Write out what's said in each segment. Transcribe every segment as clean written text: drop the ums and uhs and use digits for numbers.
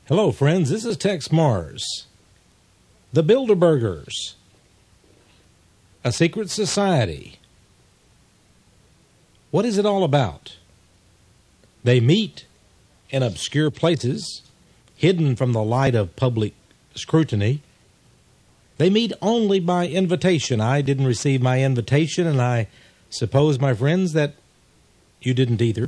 Hello, friends. This is Tex Mars. The Bilderbergers, a secret society. What is it all about? They meet in obscure places, hidden from the light of public scrutiny. They meet only by invitation. I didn't receive my invitation, and I suppose, my friends, that you didn't either.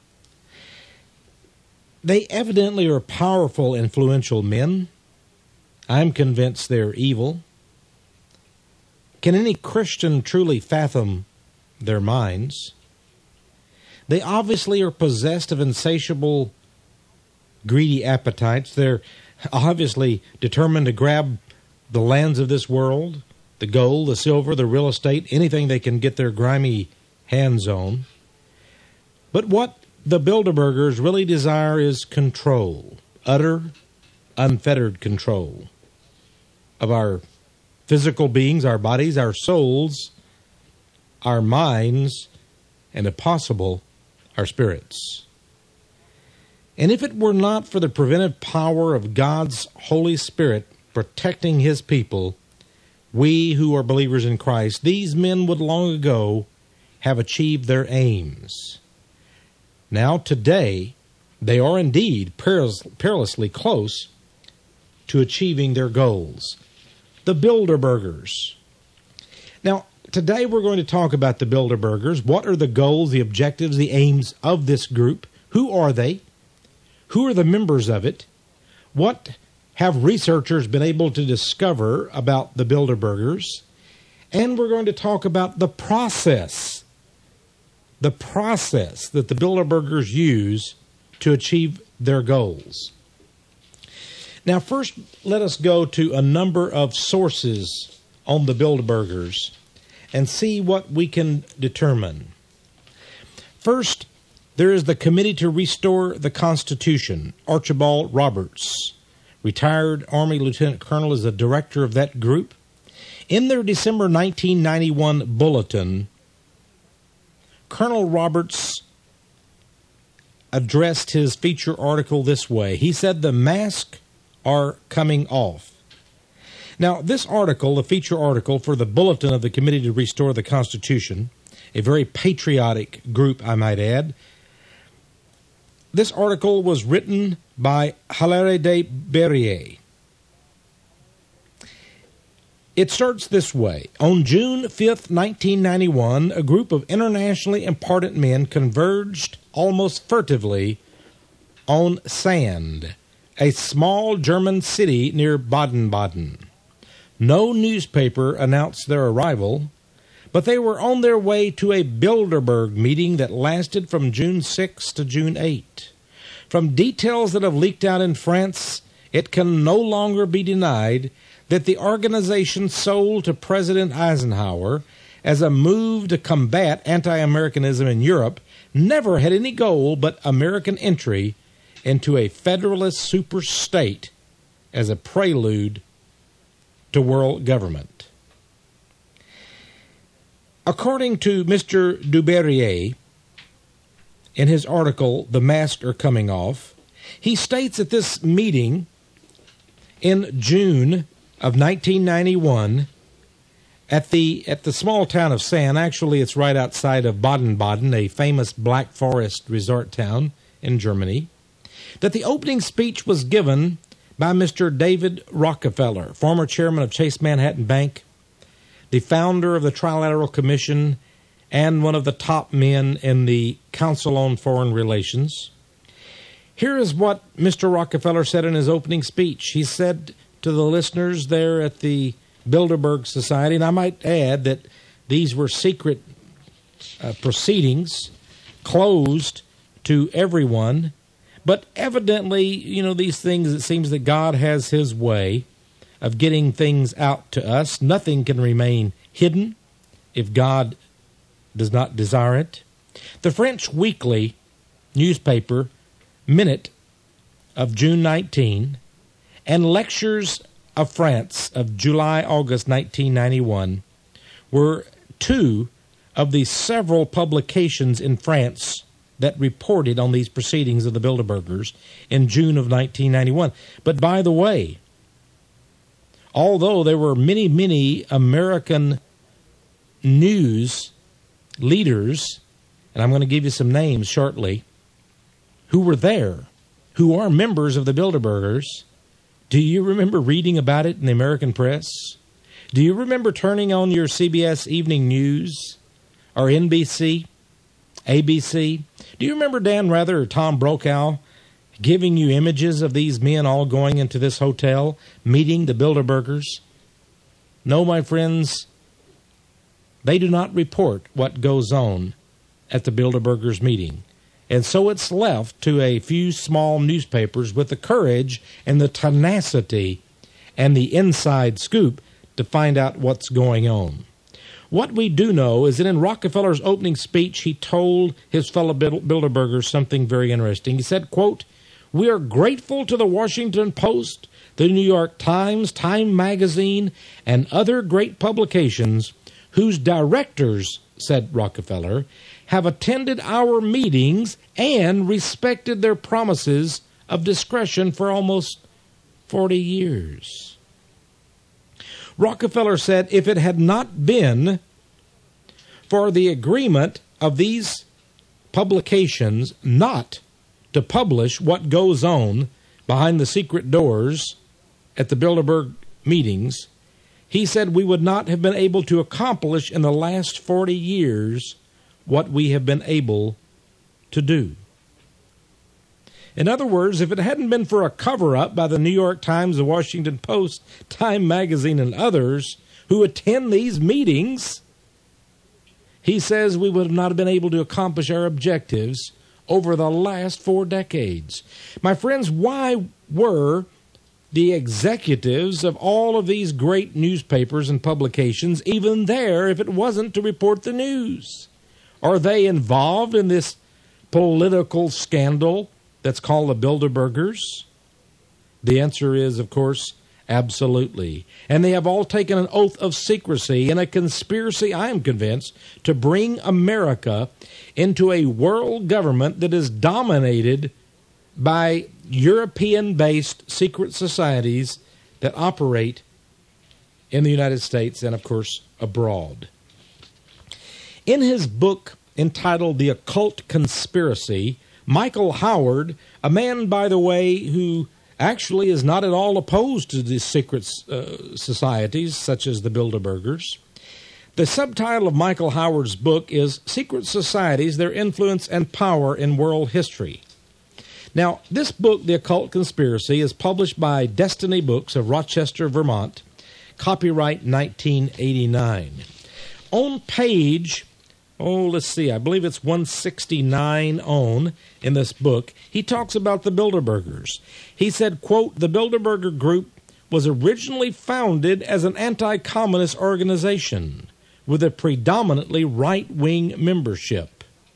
They evidently are powerful, influential men. I'm convinced they're evil. Can any Christian truly fathom their minds? They obviously are possessed of insatiable, greedy appetites. They're obviously determined to grab the lands of this world, the gold, the silver, the real estate, anything they can get their grimy hands on. But what the Bilderbergers really desire is control, utter, unfettered control of our physical beings, our bodies, our souls, our minds, and if possible, our spirits. And if it were not for the preventive power of God's Holy Spirit protecting His people, we who are believers in Christ, these men would long ago have achieved their aims. Now, today, they are indeed perilously close to achieving their goals. The Bilderbergers. Now, today we're going to talk about the Bilderbergers. What are the goals, the objectives, the aims of this group? Who are they? Who are the members of it? What have researchers been able to discover about the Bilderbergers? And we're going to talk about the process that the Bilderbergers use to achieve their goals. Now, first, let us go to a number of sources on the Bilderbergers and see what we can determine. First, there is the Committee to Restore the Constitution. Archibald Roberts, retired Army Lieutenant Colonel, is the director of that group. In their December 1991 bulletin, Colonel Roberts addressed his feature article this way. He said, "The masks are coming off." Now, this article, the feature article for the bulletin of the Committee to Restore the Constitution, a very patriotic group, I might add, this article was written by Hilaire de Berrier. It starts this way. On June 5th, 1991, a group of internationally important men converged almost furtively on Sand, a small German city near Baden-Baden. No newspaper announced their arrival, but they were on their way to a Bilderberg meeting that lasted from June 6 to June 8. From details that have leaked out in France, it can no longer be denied that the organization sold to President Eisenhower as a move to combat anti-Americanism in Europe never had any goal but American entry into a federalist superstate as a prelude to world government. According to Mr. Duberrier, in his article, "The Masks Are Coming Off," he states that this meeting in June of 1991 at the small town of Sand, actually it's right outside of Baden-Baden, a famous Black Forest resort town in Germany, that the opening speech was given by Mr. David Rockefeller, former chairman of Chase Manhattan Bank, the founder of the Trilateral Commission, and one of the top men in the Council on Foreign Relations. Here is what Mr. Rockefeller said in his opening speech. He said to the listeners there at the Bilderberg Society, and I might add that these were secret proceedings, closed to everyone, but evidently, these things, it seems that God has His way of getting things out to us. Nothing can remain hidden if God does not desire it. The French weekly newspaper Minute of June 19 and Lectures of France of July-August 1991 were two of the several publications in France that reported on these proceedings of the Bilderbergers in June of 1991. But by the way, although there were many, many American news leaders, and I'm going to give you some names shortly, who were there, who are members of the Bilderbergers, do you remember reading about it in the American press? Do you remember turning on your CBS Evening News or NBC, ABC? Do you remember Dan Rather or Tom Brokaw giving you images of these men all going into this hotel, meeting the Bilderbergers? No, my friends, they do not report what goes on at the Bilderbergers meeting. And so it's left to a few small newspapers with the courage and the tenacity and the inside scoop to find out what's going on. What we do know is that in Rockefeller's opening speech, he told his fellow Bilderbergers something very interesting. He said, quote, "We are grateful to the Washington Post, the New York Times, Time Magazine, and other great publications whose directors," said Rockefeller, "have attended our meetings and respected their promises of discretion for almost 40 years. Rockefeller said if it had not been for the agreement of these publications not to publish what goes on behind the secret doors at the Bilderberg meetings, he said we would not have been able to accomplish in the last 40 years what we have been able to do. In other words, if it hadn't been for a cover-up by the New York Times, the Washington Post, Time Magazine, and others who attend these meetings, he says we would not have been able to accomplish our objectives over the last 4 decades. My friends, why were the executives of all of these great newspapers and publications even there if it wasn't to report the news? Are they involved in this political scandal that's called the Bilderbergers? The answer is, of course, absolutely. And they have all taken an oath of secrecy in a conspiracy, I am convinced, to bring America into a world government that is dominated by European-based secret societies that operate in the United States and, of course, abroad. In his book entitled The Occult Conspiracy, Michael Howard, a man, by the way, who actually is not at all opposed to these secret societies such as the Bilderbergers. The subtitle of Michael Howard's book is Secret Societies, Their Influence and Power in World History. Now, this book, The Occult Conspiracy, is published by Destiny Books of Rochester, Vermont, copyright 1989. On page, I believe it's 169 in this book, he talks about the Bilderbergers. He said, quote, "The Bilderberger Group was originally founded as an anti-communist organization with a predominantly right-wing membership."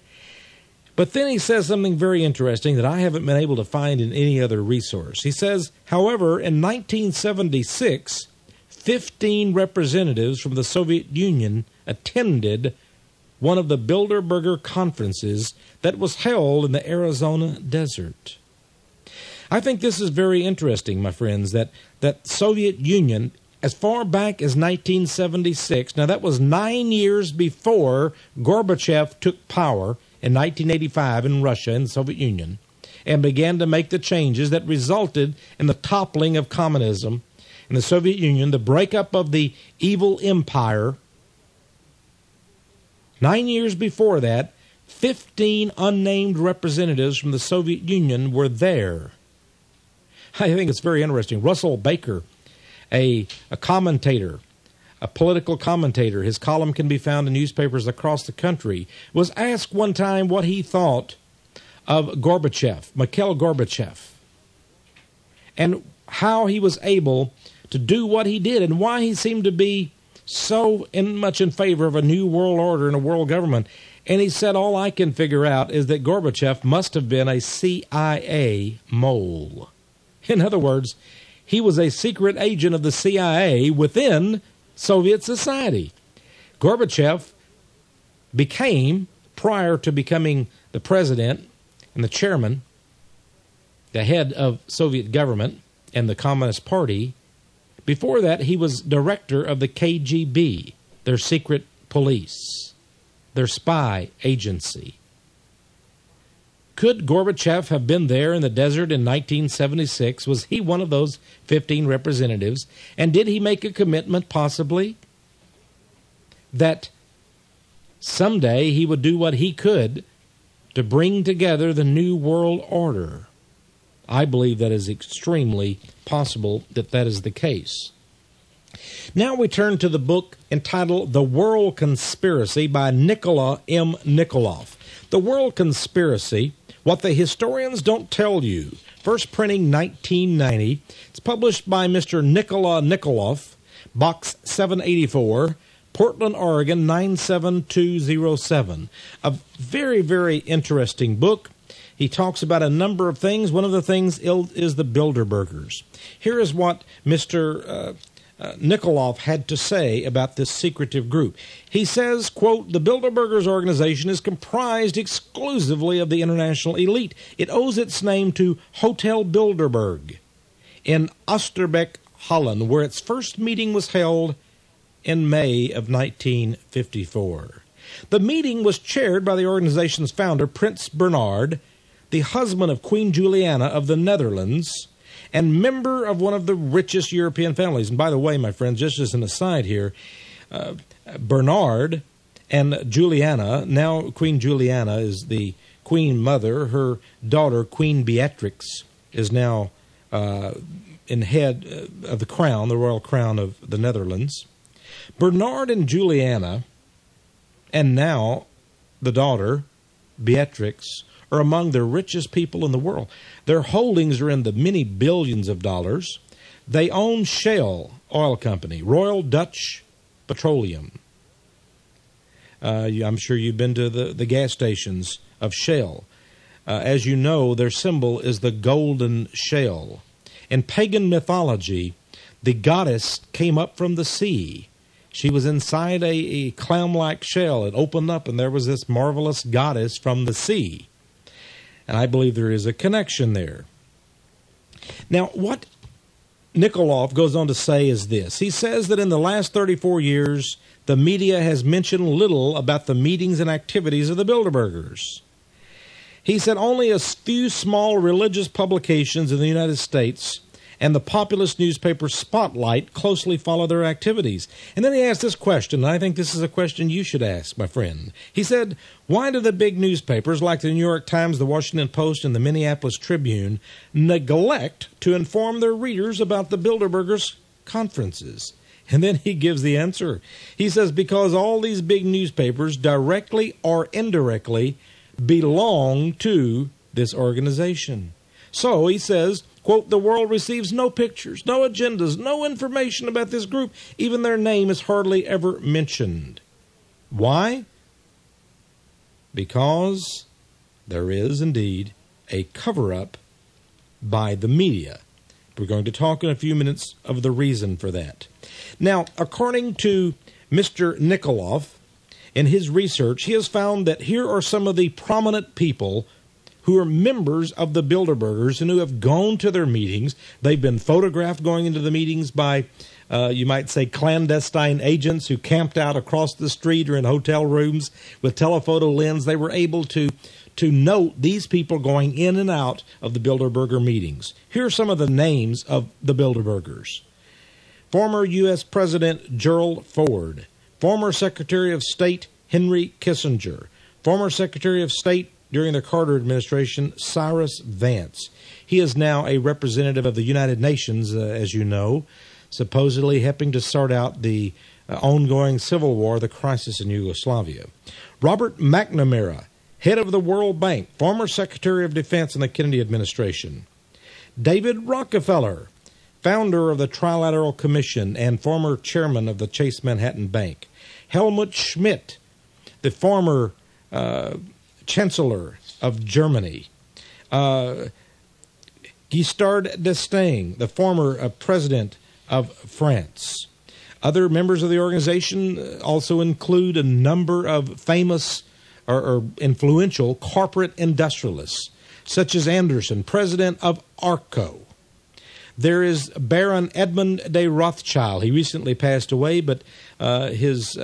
But then he says something very interesting that I haven't been able to find in any other resource. He says, however, in 1976, 15 representatives from the Soviet Union attended one of the Bilderberger conferences that was held in the Arizona desert. I think this is very interesting, my friends, that Soviet Union, as far back as 1976, now that was 9 years before Gorbachev took power in 1985 in Russia and the Soviet Union, and began to make the changes that resulted in the toppling of communism in the Soviet Union, the breakup of the evil empire. 9 years before that, 15 unnamed representatives from the Soviet Union were there. I think it's very interesting. Russell Baker, a commentator, a political commentator, his column can be found in newspapers across the country, was asked one time what he thought of Gorbachev, Mikhail Gorbachev, and how he was able to do what he did and why he seemed to be so much in favor of a new world order and a world government. And he said, all I can figure out is that Gorbachev must have been a CIA mole. In other words, he was a secret agent of the CIA within Soviet society. Gorbachev became prior to becoming the president and the chairman, the head of Soviet government and the Communist Party. Before that, he was director of the KGB, their secret police, their spy agency. Could Gorbachev have been there in the desert in 1976? Was he one of those 15 representatives? And did he make a commitment, possibly, that someday he would do what he could to bring together the new world order? I believe that is extremely possible that that is the case. Now we turn to the book entitled The World Conspiracy by Nikola M. Nikolov. The World Conspiracy, What the Historians Don't Tell You. First printing 1990. It's published by Mr. Nikola Nikolov, Box 784, Portland, Oregon 97207. A very, very interesting book. He talks about a number of things. One of the things is the Bilderbergers. Here is what Mr. Nikolov had to say about this secretive group. He says, quote, the Bilderbergers organization is comprised exclusively of the international elite. It owes its name to Hotel Bilderberg in Oosterbeek, Holland, where its first meeting was held in May of 1954. The meeting was chaired by the organization's founder, Prince Bernhard, the husband of Queen Juliana of the Netherlands, and member of one of the richest European families. And by the way, my friends, just as an aside here, Bernhard and Juliana, now Queen Juliana is the queen mother. Her daughter, Queen Beatrix, is now in head of the crown, the royal crown of the Netherlands. Bernhard and Juliana, and now the daughter, Beatrix, are among the richest people in the world. Their holdings are in the many billions of dollars. They own Shell Oil Company, Royal Dutch Petroleum. I'm sure you've been to the gas stations of Shell. As you know, their symbol is the golden shell. In pagan mythology, the goddess came up from the sea. She was inside a clam-like shell. It opened up, and there was this marvelous goddess from the sea. And I believe there is a connection there. Now, what Nikolov goes on to say is this. He says that in the last 34 years, the media has mentioned little about the meetings and activities of the Bilderbergers. He said only a few small religious publications in the United States and the populist newspaper Spotlight closely follow their activities. And then he asked this question, and I think this is a question you should ask, my friend. He said, why do the big newspapers like the New York Times, the Washington Post, and the Minneapolis Tribune neglect to inform their readers about the Bilderbergers' conferences? And then he gives the answer. He says, because all these big newspapers, directly or indirectly, belong to this organization. So, he says, quote, the world receives no pictures, no agendas, no information about this group. Even their name is hardly ever mentioned. Why? Because there is indeed a cover-up by the media. We're going to talk in a few minutes of the reason for that. Now, according to Mr. Nikolov, in his research, he has found that here are some of the prominent people who are members of the Bilderbergers and who have gone to their meetings. They've been photographed going into the meetings by, you might say, clandestine agents who camped out across the street or in hotel rooms with telephoto lens. They were able to note these people going in and out of the Bilderberger meetings. Here are some of the names of the Bilderbergers. Former U.S. President Gerald Ford. Former Secretary of State Henry Kissinger. Former Secretary of State during the Carter administration, Cyrus Vance. He is now a representative of the United Nations, as you know, supposedly helping to sort out the ongoing civil war, the crisis in Yugoslavia. Robert McNamara, head of the World Bank, former Secretary of Defense in the Kennedy administration. David Rockefeller, founder of the Trilateral Commission and former chairman of the Chase Manhattan Bank. Helmut Schmidt, the former Chancellor of Germany. Giscard d'Estaing, the former president of France. Other members of the organization also include a number of famous or influential corporate industrialists, such as Anderson, president of Arco. There is Baron Edmund de Rothschild. He recently passed away, but his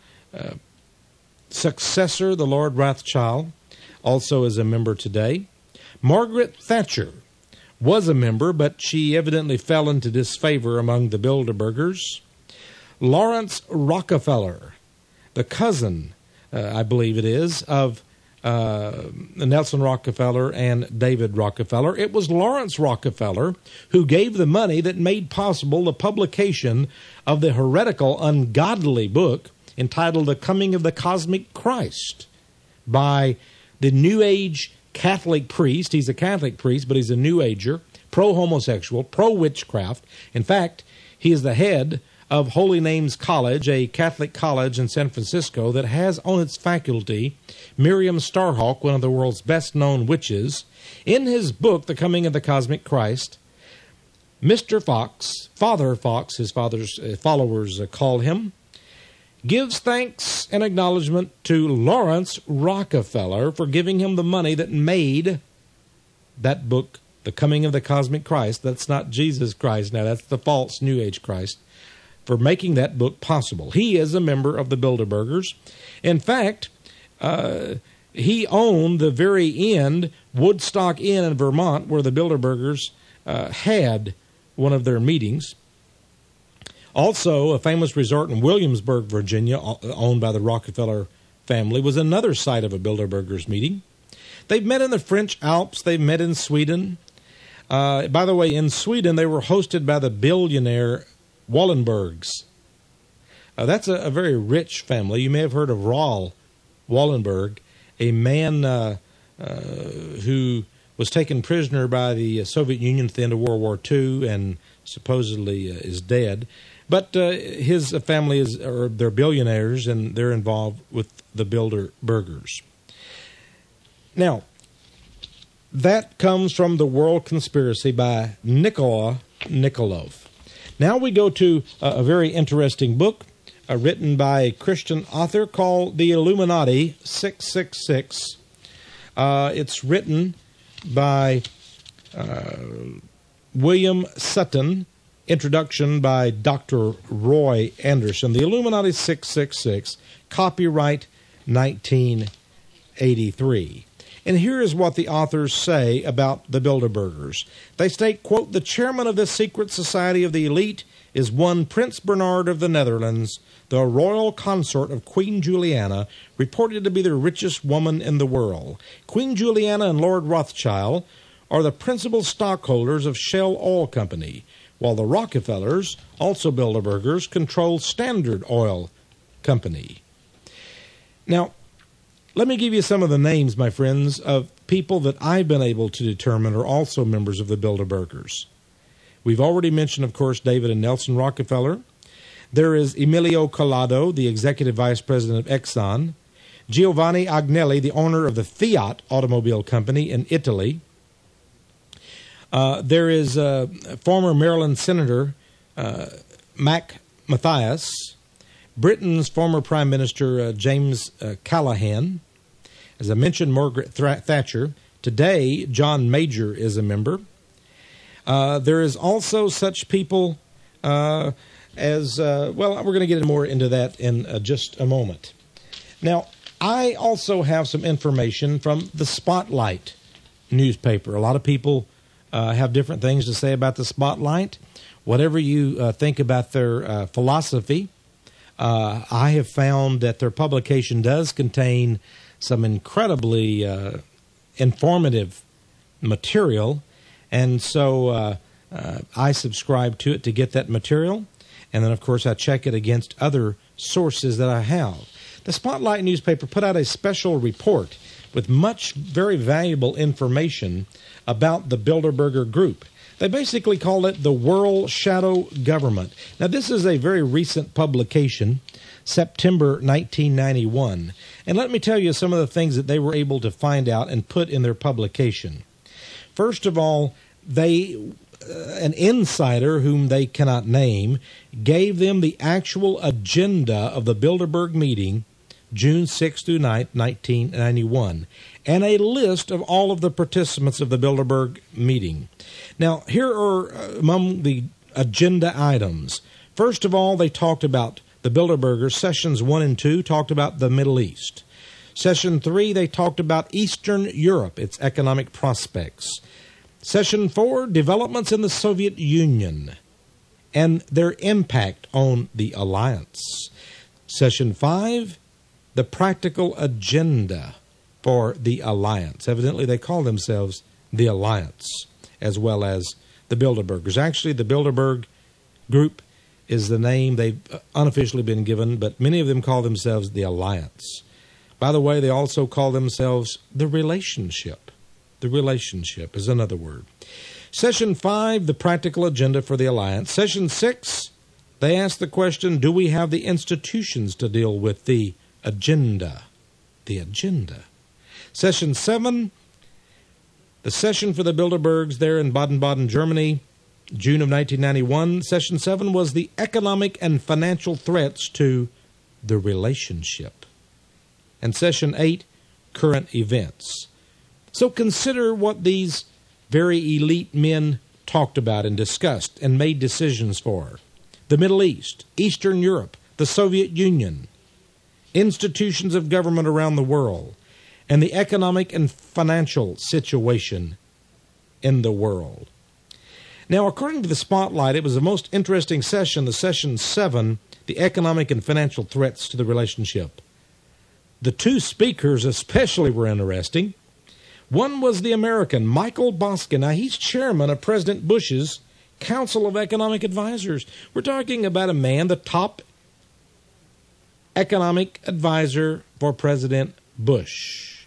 successor, the Lord Rothschild, also is a member today. Margaret Thatcher was a member, but she evidently fell into disfavor among the Bilderbergers. Lawrence Rockefeller, the cousin, I believe it is, of Nelson Rockefeller and David Rockefeller. It was Lawrence Rockefeller who gave the money that made possible the publication of the heretical, ungodly book entitled The Coming of the Cosmic Christ by the New Age Catholic priest. He's a Catholic priest, but he's a New Ager, pro-homosexual, pro-witchcraft. In fact, he is the head of Holy Names College, a Catholic college in San Francisco that has on its faculty Miriam Starhawk, one of the world's best-known witches. In his book, The Coming of the Cosmic Christ, Mr. Fox, Father Fox, his father's followers call him, gives thanks and acknowledgement to Lawrence Rockefeller for giving him the money that made that book, The Coming of the Cosmic Christ. That's not Jesus Christ now, that's the false New Age Christ, for making that book possible. He is a member of the Bilderbergers. In fact, he owned the very inn, Woodstock Inn in Vermont, where the Bilderbergers had one of their meetings. Also, a famous resort in Williamsburg, Virginia, owned by the Rockefeller family, was another site of a Bilderbergers meeting. They've met in the French Alps. They've met in Sweden. By the way, in Sweden, they were hosted by the billionaire Wallenbergs. That's a very rich family. You may have heard of Raoul Wallenberg, a man who was taken prisoner by the Soviet Union at the end of World War II and supposedly is dead. But his family they're billionaires, and they're involved with the Bilderbergers. Now, that comes from The World Conspiracy by Nikola Nikolov. Now we go to a very interesting book written by a Christian author called The Illuminati 666. It's written by William Sutton. Introduction by Dr. Roy Anderson. The Illuminati 666, copyright 1983. And here is what the authors say about the Bilderbergers. They state, quote, "The chairman of this secret society of the elite is one Prince Bernard of the Netherlands, the royal consort of Queen Juliana, reported to be the richest woman in the world. Queen Juliana and Lord Rothschild are the principal stockholders of Shell Oil Company, while the Rockefellers, also Bilderbergers, control Standard Oil Company." Now, let me give you some of the names, my friends, of people that I've been able to determine are also members of the Bilderbergers. We've already mentioned, of course, David and Nelson Rockefeller. There is Emilio Collado, the executive vice president of Exxon. Giovanni Agnelli, the owner of the Fiat automobile company in Italy. There is former Maryland Senator Mac Mathias, Britain's former Prime Minister James Callaghan. As I mentioned, Margaret Thatcher. Today, John Major is a member. There is also such people we're going to get more into that in just a moment. Now, I also have some information from the Spotlight newspaper. A lot of people have different things to say about the Spotlight. Whatever you think about their philosophy, I have found that their publication does contain some incredibly informative material, and so I subscribe to it to get that material, and then, of course, I check it against other sources that I have. The Spotlight newspaper put out a special report with much very valuable information about the Bilderberger Group. They basically call it the World Shadow Government. Now, this is a very recent publication, September 1991. And let me tell you some of the things that they were able to find out and put in their publication. First of all, an insider whom they cannot name gave them the actual agenda of the Bilderberg meeting June 6 through 9, 1991, and a list of all of the participants of the Bilderberg meeting. Now, here are among the agenda items. First of all, they talked about the Bilderbergers. Sessions 1 and 2 talked about the Middle East. Session 3, they talked about Eastern Europe, its economic prospects. Session 4, developments in the Soviet Union and their impact on the alliance. Session 5, the practical agenda for the alliance. Evidently, they call themselves the Alliance, as well as the Bilderbergers. Actually, the Bilderberg group is the name they've unofficially been given, but many of them call themselves the Alliance. By the way, they also call themselves the Relationship. The Relationship is another word. Session 5, the practical agenda for the alliance. Session 6, they asked the question, do we have the institutions to deal with the agenda? The agenda. Session 7, the session for the Bilderbergs there in Baden-Baden, Germany, June of 1991. Session 7 was the economic and financial threats to the relationship. And Session 8, current events. So consider what these very elite men talked about and discussed and made decisions for. The Middle East, Eastern Europe, the Soviet Union, institutions of government around the world, and the economic and financial situation in the world. Now, according to the Spotlight, it was the most interesting session, the Session 7, the economic and financial threats to the relationship. The two speakers especially were interesting. One was the American, Michael Boskin. Now, he's chairman of President Bush's Council of Economic Advisors. We're talking about a man, the top economic advisor for President Bush.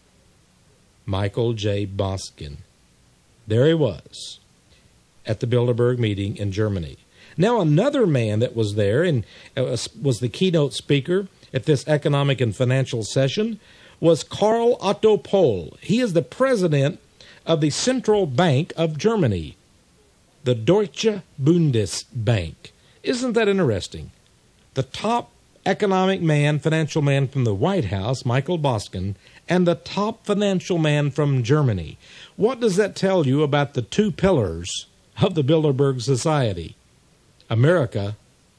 Michael J. Boskin. There he was at the Bilderberg meeting in Germany. Now, another man that was there and was the keynote speaker at this economic and financial session was Karl Otto Pohl. He is the president of the Central Bank of Germany, the Deutsche Bundesbank. Isn't that interesting? The top economic man, financial man from the White House, Michael Boskin, and the top financial man from Germany. What does that tell you about the two pillars of the Bilderberg Society? America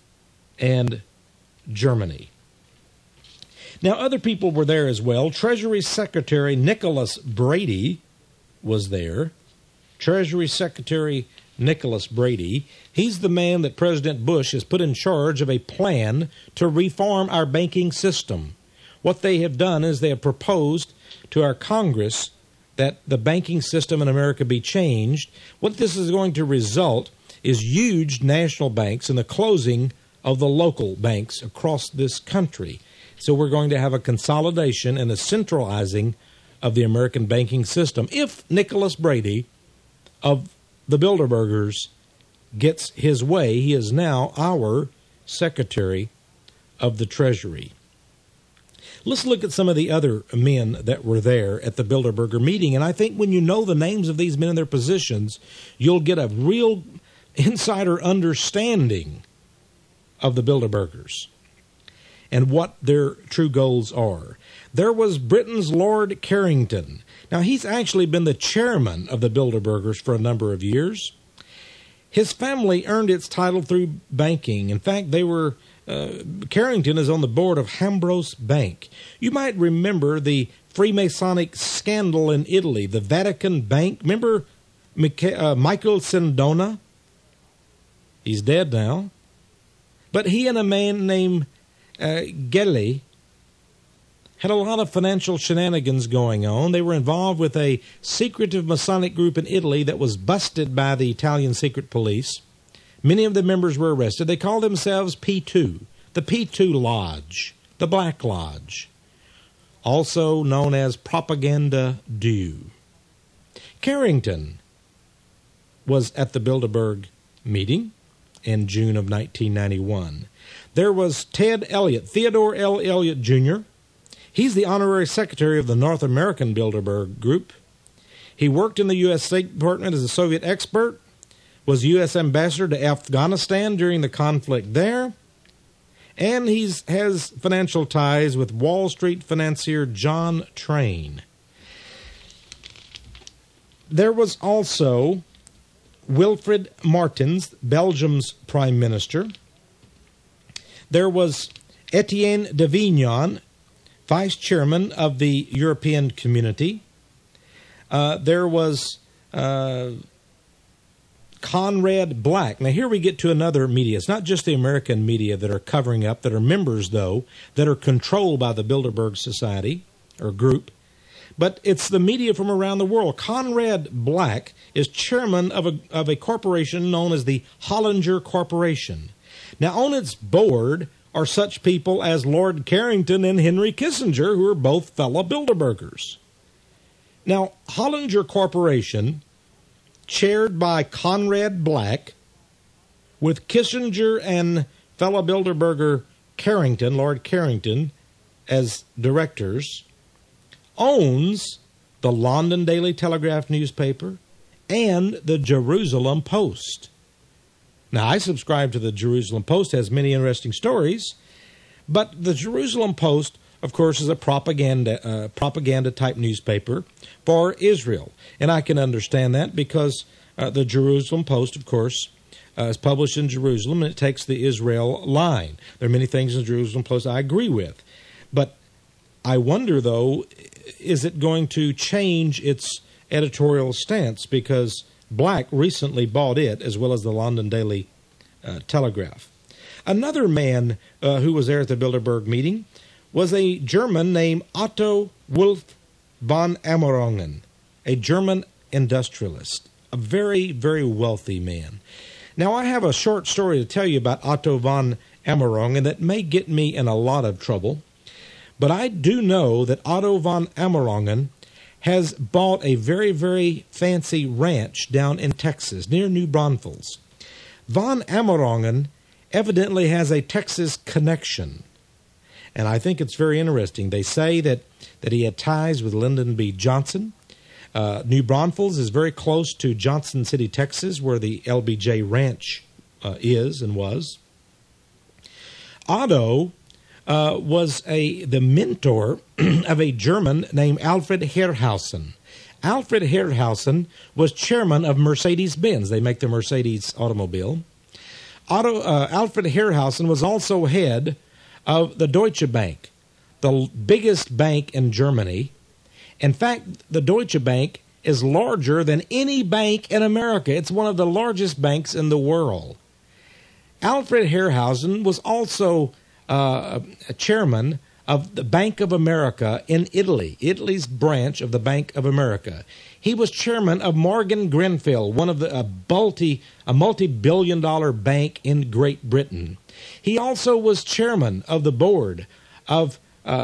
and Germany. Now, other people were there as well. Treasury Secretary Nicholas Brady was there. Treasury Secretary Nicholas Brady. He's the man that President Bush has put in charge of a plan to reform our banking system. What they have done is they have proposed to our Congress that the banking system in America be changed. What this is going to result is huge national banks and the closing of the local banks across this country. So we're going to have a consolidation and a centralizing of the American banking system. If Nicholas Brady of the Bilderbergers gets his way, he is now our Secretary of the Treasury. Let's look at some of the other men that were there at the Bilderberger meeting. And I think when you know the names of these men and their positions, you'll get a real insider understanding of the Bilderbergers and what their true goals are. There was Britain's Lord Carrington. Now, he's actually been the chairman of the Bilderbergers for a number of years. His family earned its title through banking. In fact, Carrington is on the board of Hambros Bank. You might remember the Freemasonic scandal in Italy, the Vatican Bank. Remember Michael Sindona? He's dead now. But he and a man named Gelli had a lot of financial shenanigans going on. They were involved with a secretive Masonic group in Italy that was busted by the Italian secret police. Many of the members were arrested. They called themselves P2, the P2 Lodge, the Black Lodge, also known as Propaganda Due. Carrington was at the Bilderberg meeting in June of 1991. There was Ted Elliott, Theodore L. Elliott, Jr. He's the honorary secretary of the North American Bilderberg Group. He worked in the U.S. State Department as a Soviet expert, was U.S. ambassador to Afghanistan during the conflict there, and he has financial ties with Wall Street financier John Train. There was also Wilfred Martens, Belgium's prime minister. There was Etienne de Vignan, vice chairman of the European Community. There was Conrad Black. Now, here we get to another media. It's not just the American media that are covering up, that are members, though, that are controlled by the Bilderberg Society or group, but it's the media from around the world. Conrad Black is chairman of a corporation known as the Hollinger Corporation. Now, on its board are such people as Lord Carrington and Henry Kissinger, who are both fellow Bilderbergers. Now, Hollinger Corporation, chaired by Conrad Black, with Kissinger and fellow Bilderberger Carrington, Lord Carrington, as directors, owns the London Daily Telegraph newspaper and the Jerusalem Post. Now, I subscribe to the Jerusalem Post. It has many interesting stories, but the Jerusalem Post, of course, is a propaganda-type newspaper for Israel. And I can understand that because the Jerusalem Post, of course, is published in Jerusalem, and it takes the Israel line. There are many things in the Jerusalem Post I agree with. But I wonder, though, is it going to change its editorial stance? Because Black recently bought it, as well as the London Daily Telegraph. Another man who was there at the Bilderberg meeting was a German named Otto Wolf von Amerongen, a German industrialist, a very, very wealthy man. Now, I have a short story to tell you about Otto von Amerongen that may get me in a lot of trouble, but I do know that Otto von Amerongen has bought a very, very fancy ranch down in Texas, near New Braunfels. Von Amerongen evidently has a Texas connection, and I think it's very interesting. They say that he had ties with Lyndon B. Johnson. New Braunfels is very close to Johnson City, Texas, where the LBJ Ranch is and was. Otto was the mentor of a German named Alfred Herrhausen. Alfred Herrhausen was chairman of Mercedes-Benz. They make the Mercedes automobile. Alfred Herrhausen was also head of the Deutsche Bank, the biggest bank in Germany. In fact, the Deutsche Bank is larger than any bank in America. It's one of the largest banks in the world. Alfred Herrhausen was also a chairman of the Bank of America in Italy, Italy's branch of the Bank of America. He was chairman of Morgan Grenfell, one of a multi-billion-dollar bank in Great Britain. He also was chairman of the board of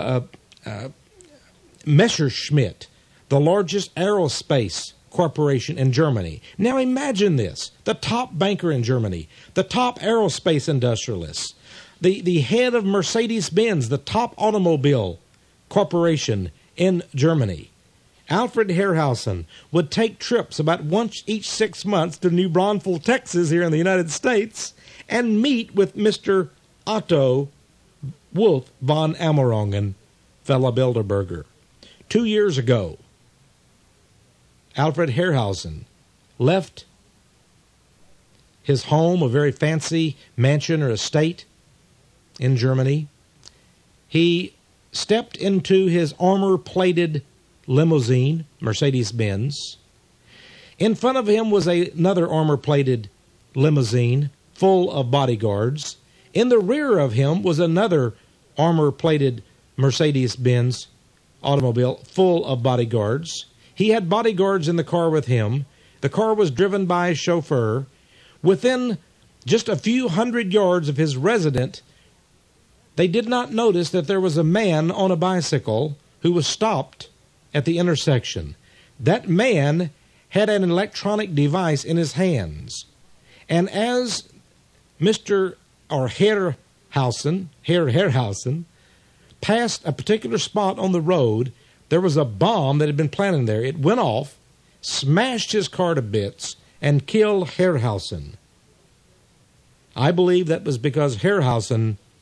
Messerschmitt, the largest aerospace corporation in Germany. Now imagine this, the top banker in Germany, the top aerospace industrialist, the head of Mercedes-Benz, the top automobile corporation in Germany. Alfred Herrhausen would take trips about once each 6 months to New Braunfels, Texas, here in the United States, and meet with Mr. Otto Wolf von Amerongen, fellow Bilderberger. 2 years ago, Alfred Herrhausen left his home, a very fancy mansion or estate in Germany. He stepped into his armor-plated limousine, Mercedes-Benz. In front of him was another armor-plated limousine full of bodyguards. In the rear of him was another armor-plated Mercedes-Benz automobile full of bodyguards. He had bodyguards in the car with him. The car was driven by a chauffeur. Within just a few hundred yards of his residence, they did not notice that there was a man on a bicycle who was stopped at the intersection. That man had an electronic device in his hands. And as Mr. or Herr Herrhausen passed a particular spot on the road, there was a bomb that had been planted there. It went off, smashed his car to bits, and killed Herrhausen. I believe that was because Herrhausen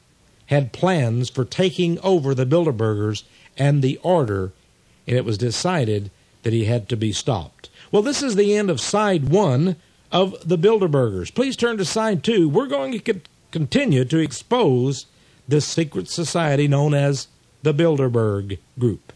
had plans for taking over the Bilderbergers and the order, and it was decided that he had to be stopped. Well, this is the end of side 1 of the Bilderbergers. Please turn to side 2. We're going to continue to expose this secret society known as the Bilderberg Group.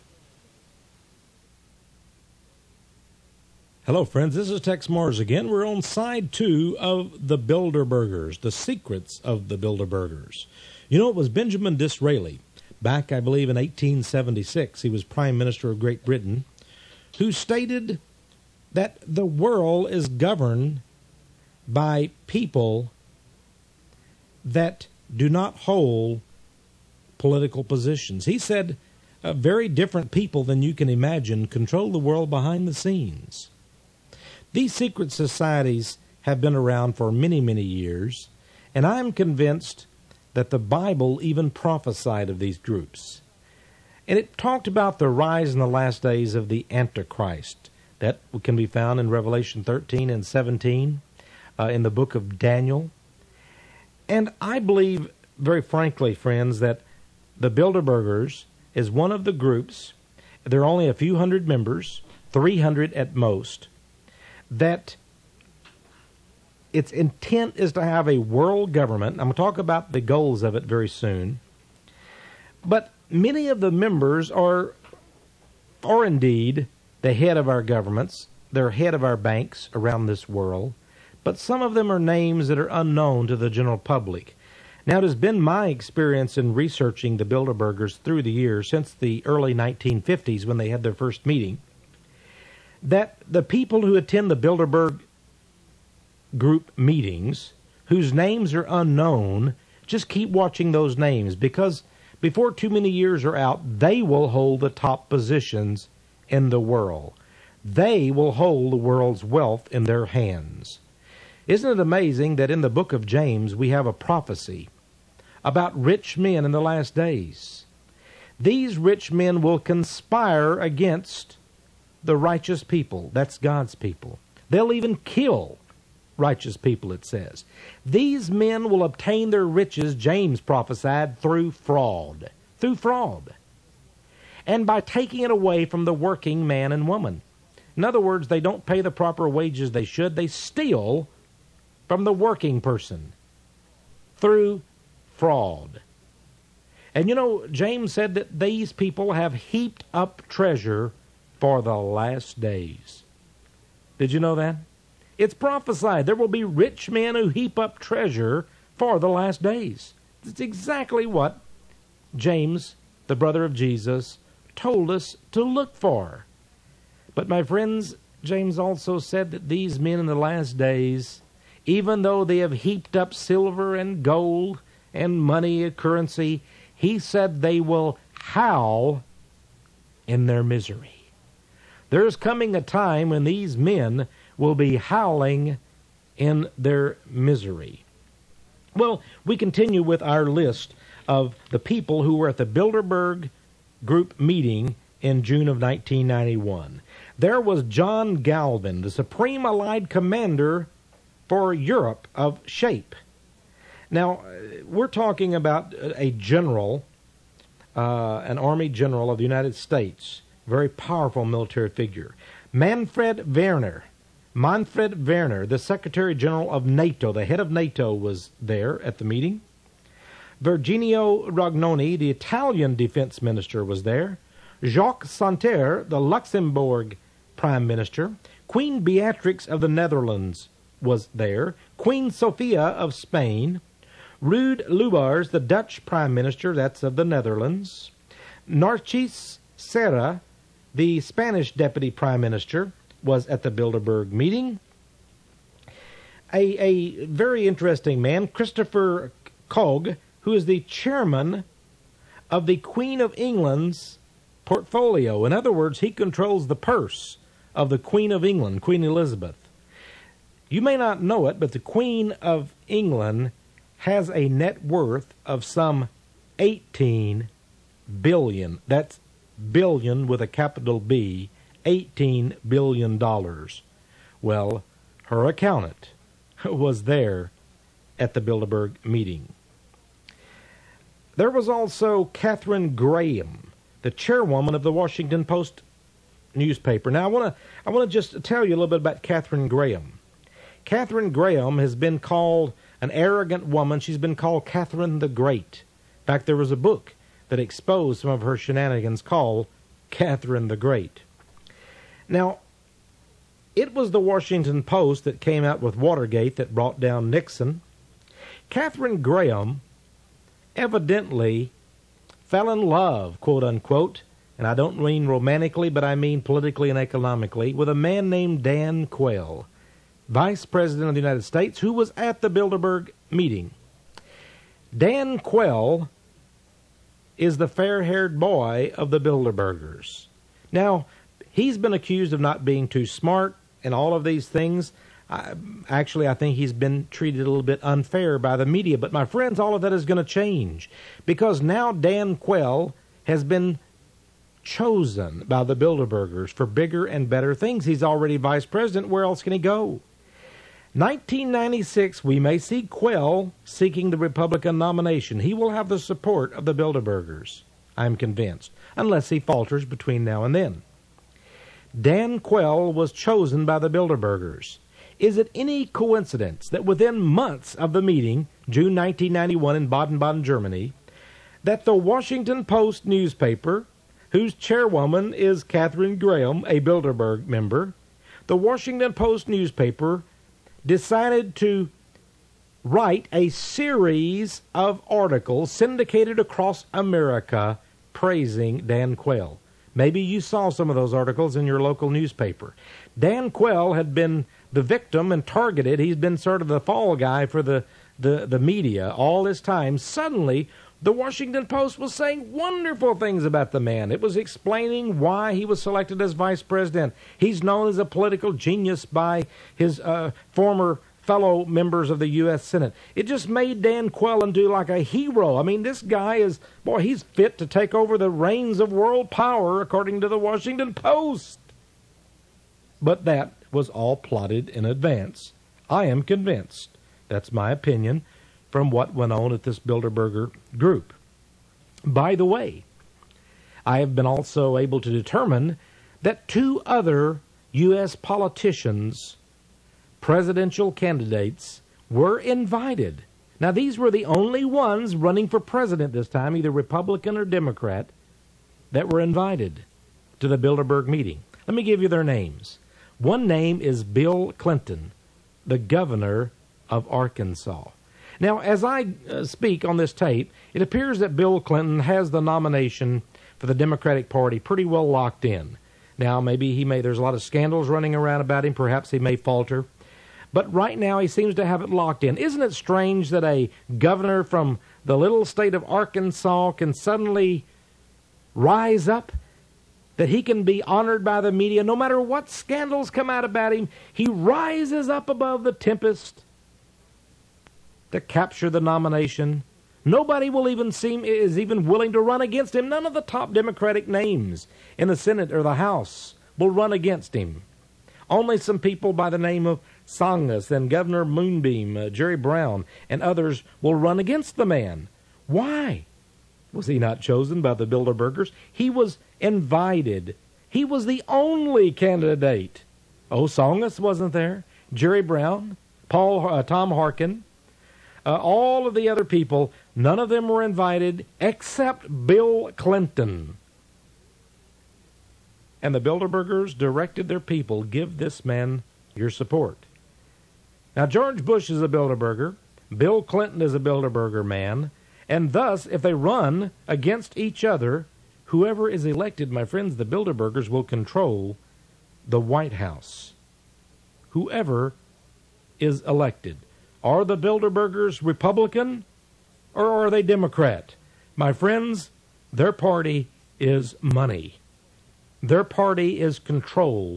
Hello, friends. This is Tex Mars again. We're on side 2 of the Bilderbergers, the secrets of the Bilderbergers. You know, it was Benjamin Disraeli, back, I believe, in 1876, he was Prime Minister of Great Britain, who stated that the world is governed by people that do not hold political positions. He said very different people than you can imagine control the world behind the scenes. These secret societies have been around for many, many years, and I'm convinced that the Bible even prophesied of these groups. And it talked about the rise in the last days of the Antichrist. That can be found in Revelation 13 and 17, in the book of Daniel. And I believe, very frankly, friends, that the Bilderbergers is one of the groups, there are only a few hundred members, 300 at most, that its intent is to have a world government. I'm going to talk about the goals of it very soon. But many of the members are indeed the head of our governments. They're head of our banks around this world. But some of them are names that are unknown to the general public. Now, it has been my experience in researching the Bilderbergers through the years, since the early 1950s when they had their first meeting, that the people who attend the Bilderberg group meetings, whose names are unknown, just keep watching those names, because before too many years are out, they will hold the top positions in the world. They will hold the world's wealth in their hands. Isn't it amazing that in the book of James we have a prophecy about rich men in the last days? These rich men will conspire against the righteous people. That's God's people. They'll even kill righteous people, it says. These men will obtain their riches, James prophesied, through fraud. Through fraud. And by taking it away from the working man and woman. In other words, they don't pay the proper wages they should. They steal from the working person through fraud. And you know, James said that these people have heaped up treasure for the last days. Did you know that? It's prophesied there will be rich men who heap up treasure for the last days. It's exactly what James, the brother of Jesus, told us to look for. But my friends, James also said that these men in the last days, even though they have heaped up silver and gold and money and currency, he said they will howl in their misery. There's coming a time when these men will be howling in their misery. Well, we continue with our list of the people who were at the Bilderberg group meeting in June of 1991. There was John Galvin, the Supreme Allied Commander for Europe of SHAPE. Now, we're talking about a general, an Army general of the United States, very powerful military figure. Manfred Werner, the Secretary General of NATO, the head of NATO, was there at the meeting. Virginio Rognoni, the Italian Defense Minister, was there. Jacques Santer, the Luxembourg Prime Minister. Queen Beatrix of the Netherlands was there. Queen Sophia of Spain. Ruud Lubbers, the Dutch Prime Minister, that's of the Netherlands. Narcís Serra, the Spanish Deputy Prime Minister, was at the Bilderberg meeting. A very interesting man, Christopher Cogg, who is the chairman of the Queen of England's portfolio. In other words, he controls the purse of the Queen of England, Queen Elizabeth. You may not know it, but the Queen of England has a net worth of some 18 billion. That's billion with a capital B, $18 billion. Well, her accountant was there at the Bilderberg meeting. There was also Katharine Graham, the chairwoman of the Washington Post newspaper. Now, I want to just tell you a little bit about Katharine Graham. Katharine Graham has been called an arrogant woman. She's been called Catherine the Great. In fact, there was a book that exposed some of her shenanigans called Catherine the Great. Now, it was the Washington Post that came out with Watergate that brought down Nixon. Katharine Graham evidently fell in love, quote unquote, and I don't mean romantically, but I mean politically and economically, with a man named Dan Quayle, Vice President of the United States, who was at the Bilderberg meeting. Dan Quayle is the fair-haired boy of the Bilderbergers. Now, he's been accused of not being too smart and all of these things. Actually, I think he's been treated a little bit unfair by the media. But, my friends, all of that is going to change, because now Dan Quayle has been chosen by the Bilderbergers for bigger and better things. He's already vice president. Where else can he go? 1996, we may see Quayle seeking the Republican nomination. He will have the support of the Bilderbergers, I'm convinced, unless he falters between now and then. Dan Quayle was chosen by the Bilderbergers. Is it any coincidence that within months of the meeting, June 1991 in Baden-Baden, Germany, that the Washington Post newspaper, whose chairwoman is Katharine Graham, a Bilderberg member, the Washington Post newspaper decided to write a series of articles syndicated across America praising Dan Quayle? Maybe you saw some of those articles in your local newspaper. Dan Quayle had been the victim and targeted. He's been sort of the fall guy for the media all this time. Suddenly, the Washington Post was saying wonderful things about the man. It was explaining why he was selected as vice president. He's known as a political genius by his former fellow members of the U.S. Senate. It just made Dan Quayle into like a hero. I mean, this guy is, boy, he's fit to take over the reins of world power, according to the Washington Post. But that was all plotted in advance. I am convinced. That's my opinion from what went on at this Bilderberger group. By the way, I have been also able to determine that two other U.S. politicians, presidential candidates, were invited. Now, these were the only ones running for president this time, either Republican or Democrat, that were invited to the Bilderberg meeting. Let me give you their names. One name is Bill Clinton, the governor of Arkansas. Now, as I speak on this tape, it appears that Bill Clinton has the nomination for the Democratic Party pretty well locked in. Now, maybe there's a lot of scandals running around about him. Perhaps he may falter. But right now, he seems to have it locked in. Isn't it strange that a governor from the little state of Arkansas can suddenly rise up? That he can be honored by the media, no matter what scandals come out about him, he rises up above the tempest to capture the nomination. Nobody is even willing to run against him. None of the top Democratic names in the Senate or the House will run against him. Only some people by the name of Tsongas and Governor Moonbeam, Jerry Brown, and others will run against the man. Why? Was he not chosen by the Bilderbergers? He was invited. He was the only candidate. Oh, Tsongas wasn't there. Jerry Brown, Tom Harkin, all of the other people, none of them were invited except Bill Clinton. And the Bilderbergers directed their people, give this man your support. Now, George Bush is a Bilderberger. Bill Clinton is a Bilderberger man. And thus, if they run against each other, whoever is elected, my friends, the Bilderbergers will control the White House. Whoever is elected. Are the Bilderbergers Republican or are they Democrat? My friends, their party is money. Their party is control.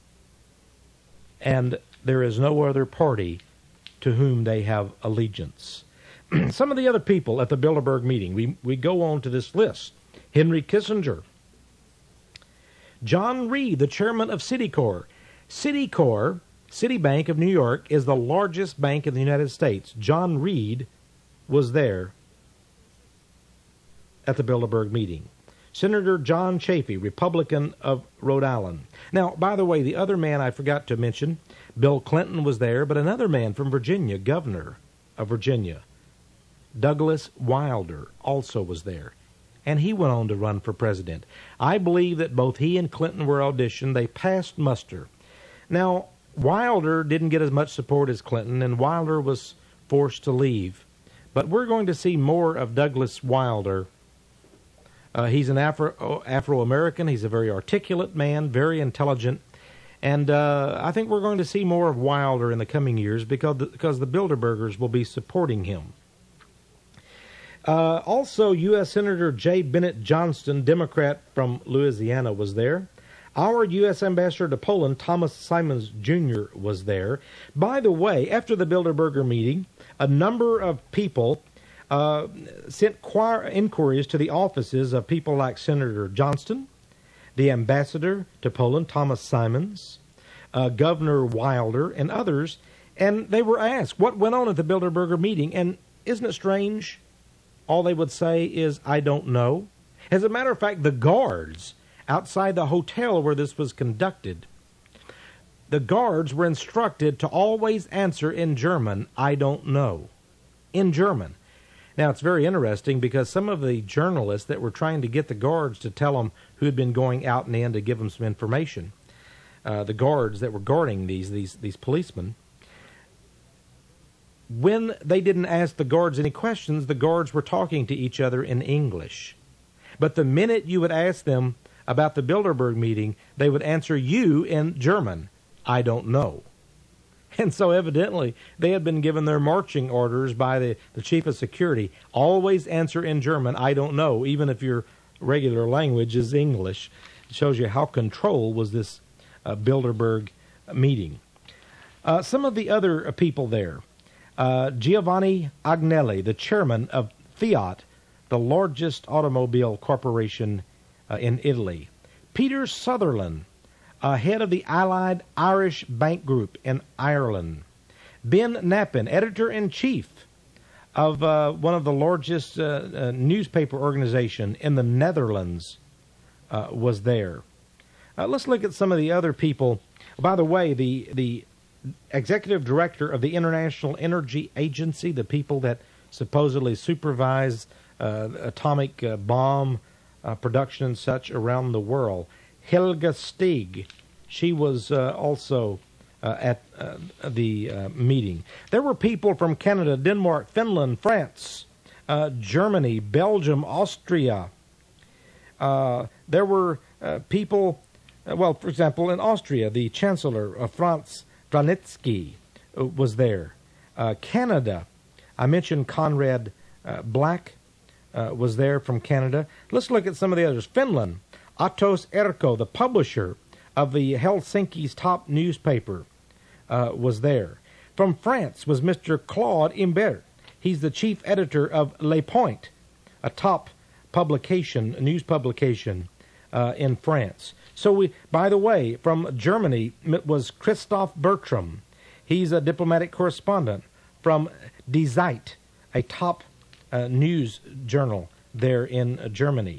And there is no other party to whom they have allegiance. Some of the other people at the Bilderberg meeting, we go on to this list. Henry Kissinger. John Reed, the chairman of Citicorp. Citicorp, Citibank of New York, is the largest bank in the United States. John Reed was there. at the Bilderberg meeting. Senator John Chafee, Republican of Rhode Island. Now, by the way, the other man I forgot to mention, Bill Clinton was there, but another man from Virginia, governor of Virginia, Douglas Wilder, also was there. And he went on to run for president. I believe that both he and Clinton were auditioned. They passed muster. Now, Wilder didn't get as much support as Clinton, and Wilder was forced to leave. But we're going to see more of Douglas Wilder. He's an Afro-American. He's a very articulate man, very intelligent. And I think we're going to see more of Wilder in the coming years because the Bilderbergers will be supporting him. Also, U.S. Senator J. Bennett Johnston, Democrat from Louisiana, was there. Our U.S. Ambassador to Poland, Thomas Simons Jr., was there. By the way, after the Bilderberger meeting, a number of people sent inquiries to the offices of people like Senator Johnston, the ambassador to Poland, Thomas Simons, Governor Wilder, and others, and they were asked what went on at the Bilderberger meeting. And isn't it strange? All they would say is, I don't know. As a matter of fact, the guards outside the hotel where this was conducted, the guards were instructed to always answer in German, I don't know, in German. Now, it's very interesting because some of the journalists that were trying to get the guards to tell them who had been going out and in to give them some information, the guards that were guarding these policemen, when they didn't ask the guards any questions, the guards were talking to each other in English. But the minute you would ask them about the Bilderberg meeting, they would answer you in German, I don't know. And so evidently they had been given their marching orders by the chief of security. Always answer in German, I don't know, even if your regular language is English. It shows you how controlled was this Bilderberg meeting. Some of the other people there. Giovanni Agnelli, the chairman of Fiat, the largest automobile corporation in Italy. Peter Sutherland, head of the Allied Irish Bank Group in Ireland. Ben Knappen, editor-in-chief of one of the largest newspaper organization in the Netherlands, was there. Let's look at some of the other people. By the way, the executive director of the International Energy Agency, the people that supposedly supervise atomic bomb production and such around the world, Helga Stieg, she was also at the meeting. There were people from Canada, Denmark, Finland, France, Germany, Belgium, Austria. There were people, well, for example, in Austria, the Chancellor, Franz Vranitzky, was there. Canada, I mentioned Conrad Black was there from Canada. Let's look at some of the others. Finland, Atos Erkko, the publisher of the Helsinki's top newspaper, was there. From France was Mr. Claude Imbert. He's the chief editor of Le Point, a top publication, news publication in France. So, by the way, from Germany was Christoph Bertram. He's a diplomatic correspondent from Die Zeit, a top news journal there in Germany.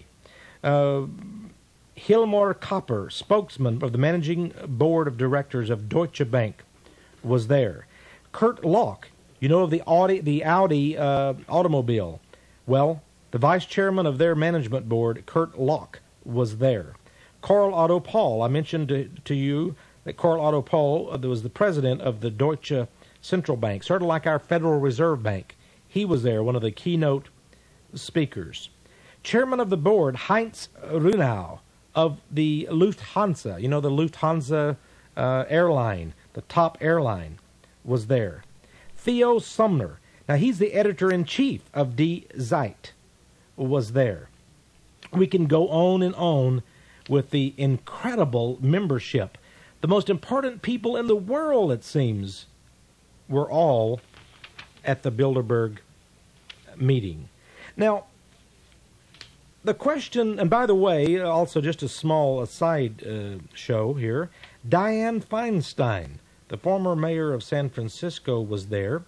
Hilmar Kopper, spokesman of the managing board of directors of Deutsche Bank, was there. Kurt Locke, you know of the Audi automobile. Well, the vice chairman of their management board, Kurt Locke, was there. Karl Otto Paul, I mentioned to you that Karl Otto Paul was the president of the Deutsche Central Bank, sort of like our Federal Reserve Bank. He was there, one of the keynote speakers. Chairman of the board, Heinz Runau of the Lufthansa, you know, the Lufthansa airline, the top airline, was there. Theo Sumner, now he's the editor-in-chief of Die Zeit, was there. We can go on and on with the incredible membership. The most important people in the world, it seems, were all at the Bilderberg meeting. Now, the question, and by the way, also just a small aside show here, Dianne Feinstein, the former mayor of San Francisco, was there.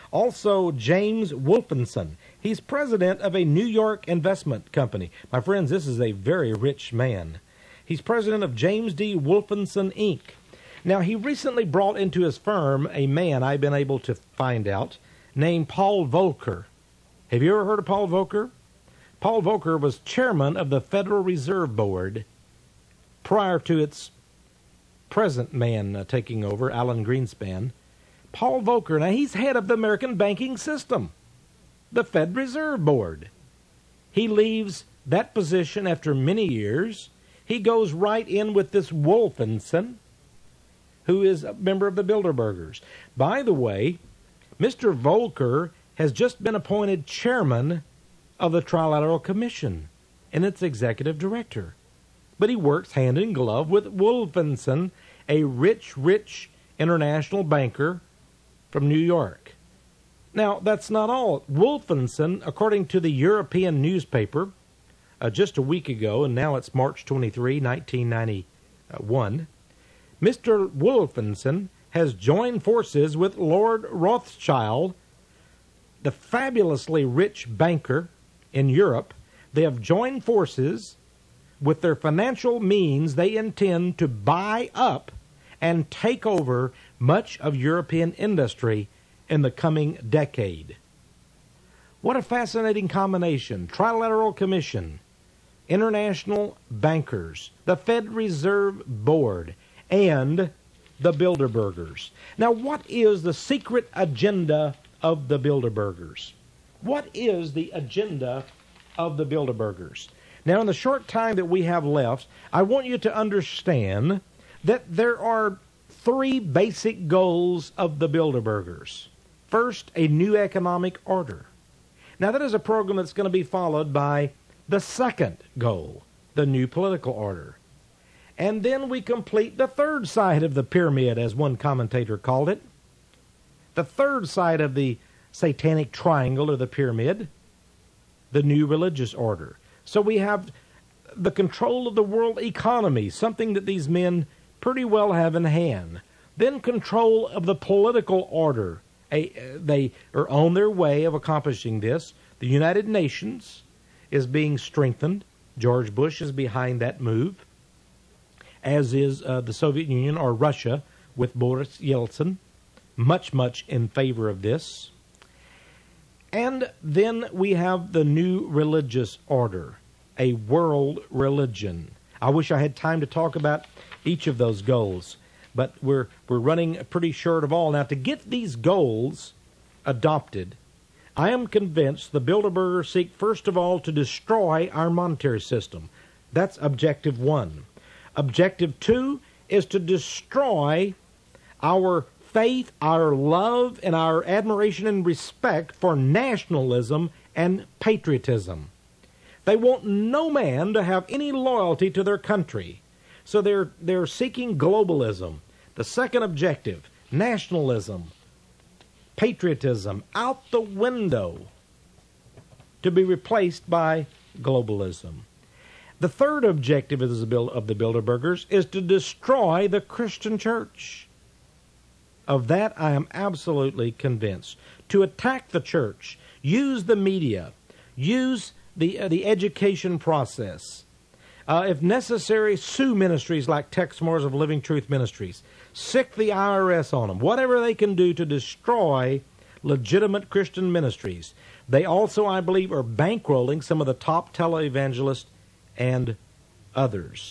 Also, James Wolfenson. He's president of a New York investment company. My friends, this is a very rich man. He's president of James D. Wolfenson, Inc. Now, he recently brought into his firm a man I've been able to find out named Paul Volcker. Have you ever heard of Paul Volcker? Paul Volcker was chairman of the Federal Reserve Board prior to its present man taking over, Alan Greenspan. Paul Volcker, now he's head of the American banking system, the Fed Reserve Board. He leaves that position after many years. He goes right in with this Wolfenson, who is a member of the Bilderbergers. By the way, Mr. Volcker has just been appointed chairman of the Trilateral Commission and its executive director. But he works hand in glove with Wolfenson, a rich international banker from New York. Now, that's not all. Wolfenson, according to the European newspaper, just a week ago, and now it's March 23, 1991, Mr. Wolfenson has joined forces with Lord Rothschild, the fabulously rich banker in Europe. They have joined forces. With their financial means, they intend to buy up and take over much of European industry in the coming decade. What a fascinating combination. Trilateral Commission, international bankers, the Fed Reserve Board, and the Bilderbergers. Now, what is the secret agenda of the Bilderbergers? What is the agenda of the Bilderbergers? Now, in the short time that we have left, I want you to understand that there are three basic goals of the Bilderbergers. First, a new economic order. Now, that is a program that's going to be followed by the second goal, the new political order. And then we complete the third side of the pyramid, as one commentator called it. The third side of the satanic triangle or the pyramid, the new religious order. So we have the control of the world economy, something that these men pretty well have in hand. Then control of the political order. They are on their way of accomplishing this. The United Nations is being strengthened. George Bush is behind that move, as is the Soviet Union or Russia with Boris Yeltsin, much in favor of this. And then we have the new religious order, a world religion. I wish I had time to talk about each of those goals, but we're running pretty short of all. Now, to get these goals adopted, I am convinced the Bilderbergers seek, first of all, to destroy our monetary system. That's objective one. Objective two is to destroy our faith, our love, and our admiration and respect for nationalism and patriotism. They want no man to have any loyalty to their country. So they're seeking globalism. The second objective, nationalism, patriotism, out the window, to be replaced by globalism. The third objective of the Bilderbergers is to destroy the Christian church. Of that I am absolutely convinced. To attack the church, use the media, use the education process. If necessary, sue ministries like Texmores of Living Truth Ministries. Sick the IRS on them. Whatever they can do to destroy legitimate Christian ministries. They also, I believe, are bankrolling some of the top televangelists and others.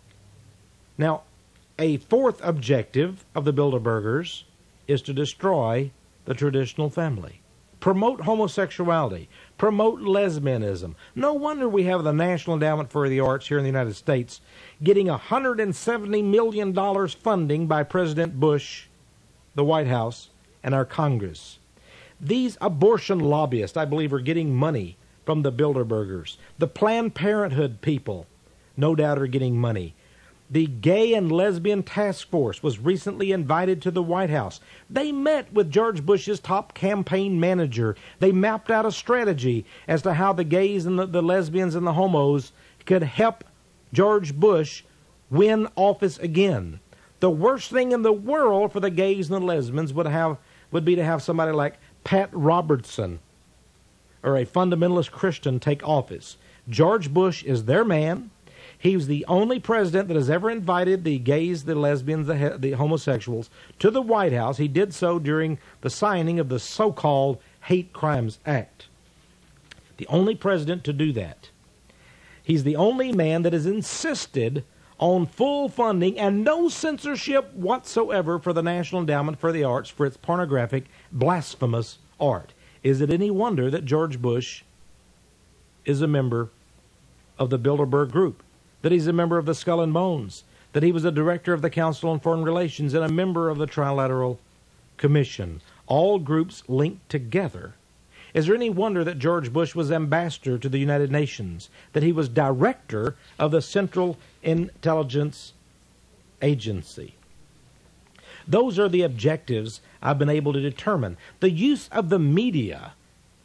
Now, a fourth objective of the Bilderbergers is to destroy the traditional family. Promote homosexuality. Promote lesbianism. No wonder we have the National Endowment for the Arts here in the United States getting $170 million funding by President Bush, the White House, and our Congress. These abortion lobbyists, I believe, are getting money from the Bilderbergers. The Planned Parenthood people, no doubt, are getting money. The Gay and Lesbian Task Force was recently invited to the White House. They met with George Bush's top campaign manager. They mapped out a strategy as to how the gays and the lesbians and the homos could help George Bush win office again. The worst thing in the world for the gays and the lesbians would be to have somebody like Pat Robertson or a fundamentalist Christian take office. George Bush is their man. He was the only president that has ever invited the gays, the lesbians, the homosexuals to the White House. He did so during the signing of the so-called Hate Crimes Act. The only president to do that. He's the only man that has insisted on full funding and no censorship whatsoever for the National Endowment for the Arts for its pornographic, blasphemous art. Is it any wonder that George Bush is a member of the Bilderberg Group, that he's a member of the Skull and Bones, that he was a director of the Council on Foreign Relations and a member of the Trilateral Commission, all groups linked together? Is there any wonder that George Bush was ambassador to the United Nations, that he was director of the Central Intelligence Agency? Those are the objectives I've been able to determine. The use of the media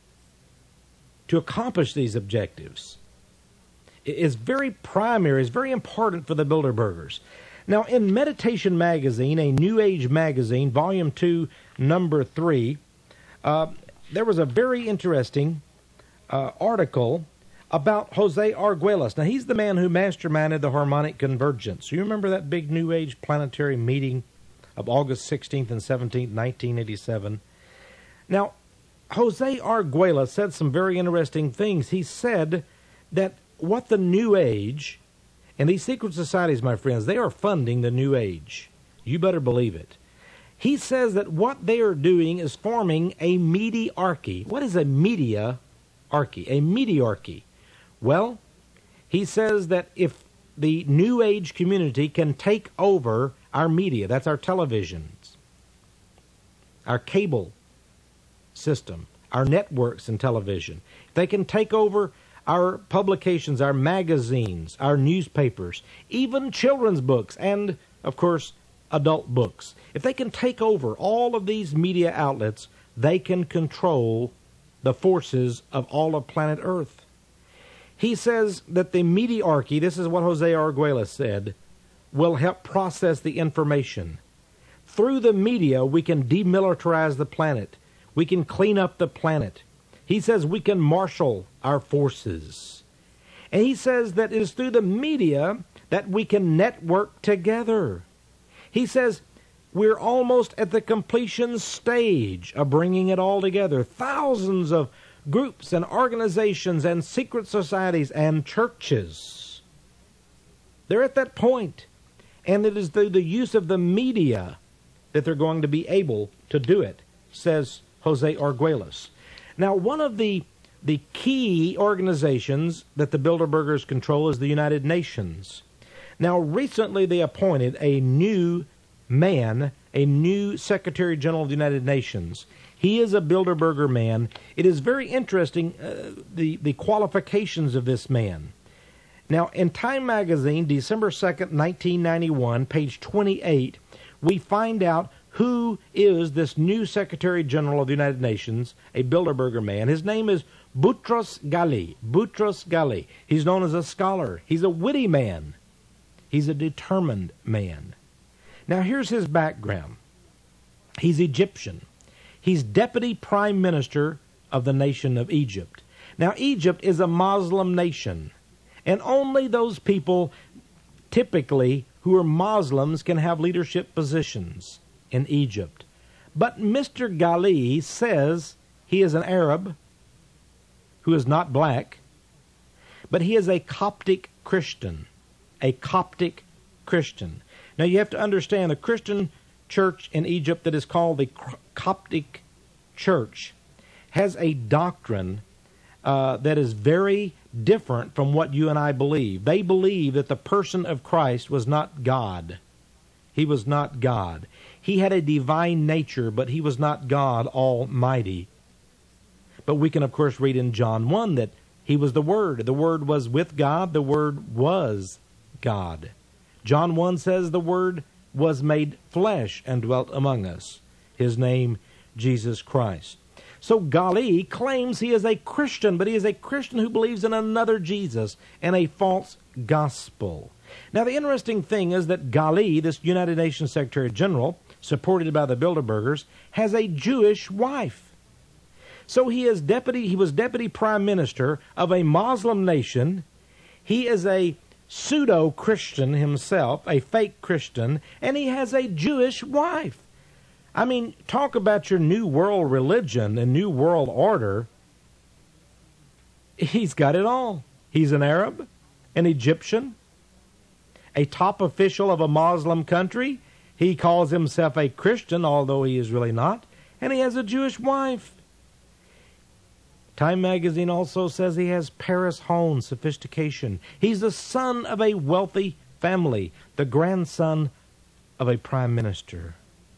to accomplish these objectives is very primary, is very important for the Bilderbergers. Now, in Meditation Magazine, a New Age magazine, Volume 2, Number 3, there was a very interesting article about Jose Arguelles. Now, he's the man who masterminded the harmonic convergence. You remember that big New Age planetary meeting of August 16th and 17th, 1987? Now, Jose Arguelles said some very interesting things. He said that what the New Age, and these secret societies, my friends, they are funding the New Age. You better believe it. He says that what they are doing is forming a mediarchy. What is a mediarchy? A mediarchy. Well, he says that if the New Age community can take over our media, that's our televisions, our cable system, our networks and television, if they can take over our publications, our magazines, our newspapers, even children's books, and, of course, adult books. If they can take over all of these media outlets, they can control the forces of all of planet Earth. He says that the mediarchy, this is what Jose Arguelles said, will help process the information. Through the media, we can demilitarize the planet. We can clean up the planet. He says we can marshal our forces. And he says that it is through the media that we can network together. He says we're almost at the completion stage of bringing it all together. Thousands of groups and organizations and secret societies and churches. They're at that point. And it is through the use of the media that they're going to be able to do it, says Jose Arguelles. Now, one of the key organizations that the Bilderbergers control is the United Nations. Now, recently they appointed a new man, a new Secretary General of the United Nations. He is a Bilderberger man. It is very interesting, the qualifications of this man. Now, in Time Magazine, December 2nd, 1991, page 28, we find out who is this new Secretary General of the United Nations, a Bilderberger man. His name is Boutros Ghali. Boutros Ghali. He's known as a scholar. He's a witty man. He's a determined man. Now, here's his background. He's Egyptian. He's Deputy Prime Minister of the nation of Egypt. Now, Egypt is a Muslim nation, and only those people, typically, who are Muslims can have leadership positions in Egypt. But Mr. Ghali says he is an Arab who is not black, but he is a Coptic Christian. A Coptic Christian. Now you have to understand, the Christian church in Egypt that is called the Coptic Church has a doctrine that is very different from what you and I believe. They believe that the person of Christ was not God. He was not God. He had a divine nature, but he was not God Almighty. But we can, of course, read in John 1 that he was the Word. The Word was with God. The Word was God. John 1 says the Word was made flesh and dwelt among us. His name, Jesus Christ. So Ghali claims he is a Christian, but he is a Christian who believes in another Jesus and a false gospel. Now, the interesting thing is that Ghali, this United Nations Secretary General, supported by the Bilderbergers, has a Jewish wife. So he was deputy prime minister of a Muslim nation. He is a pseudo-Christian himself, a fake Christian, and he has a Jewish wife. I mean, talk about your new world religion and new world order. He's got it all. He's an Arab, an Egyptian, a top official of a Muslim country. He calls himself a Christian, although he is really not, and he has a Jewish wife. Time magazine also says he has Paris Home sophistication. He's the son of a wealthy family, the grandson of a prime minister.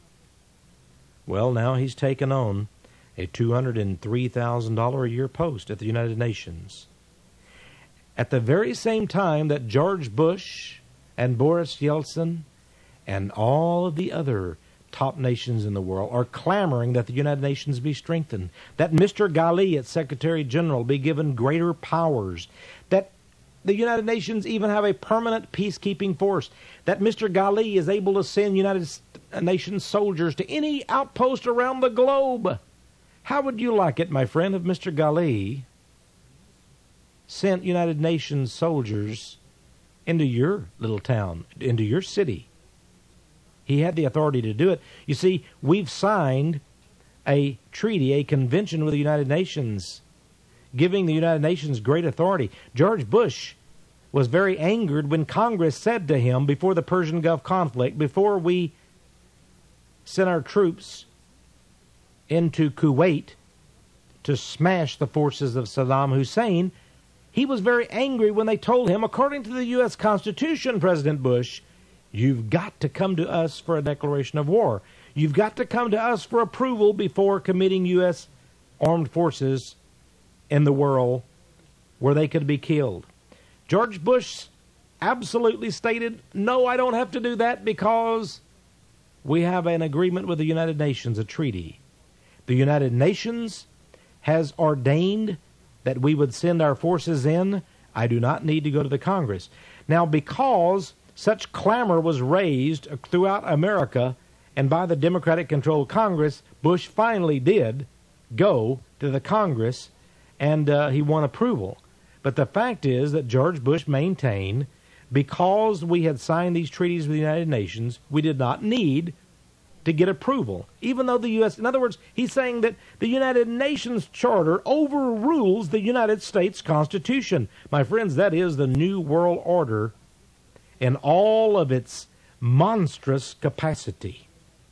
Well, now he's taken on a $203,000 a year post at the United Nations. At the very same time that George Bush and Boris Yeltsin and all of the other top nations in the world are clamoring that the United Nations be strengthened, that Mr. Ghali, its Secretary General, be given greater powers, that the United Nations even have a permanent peacekeeping force, that Mr. Ghali is able to send United Nations soldiers to any outpost around the globe. How would you like it, my friend, if Mr. Ghali sent United Nations soldiers into your little town, into your city? He had the authority to do it. You see, we've signed a treaty, a convention with the United Nations, giving the United Nations great authority. George Bush was very angered when Congress said to him before the Persian Gulf conflict, before we sent our troops into Kuwait to smash the forces of Saddam Hussein, he was very angry when they told him, according to the U.S. Constitution, President Bush, you've got to come to us for a declaration of war. You've got to come to us for approval before committing U.S. armed forces in the world where they could be killed. George Bush absolutely stated, no, I don't have to do that because we have an agreement with the United Nations, a treaty. The United Nations has ordained that we would send our forces in. I do not need to go to the Congress. Now, because such clamor was raised throughout America and by the Democratic-controlled Congress, Bush finally did go to the Congress and he won approval. But the fact is that George Bush maintained, because we had signed these treaties with the United Nations, we did not need to get approval, even though the U.S. In other words, he's saying that the United Nations Charter overrules the United States Constitution. My friends, that is the New World Order in all of its monstrous capacity.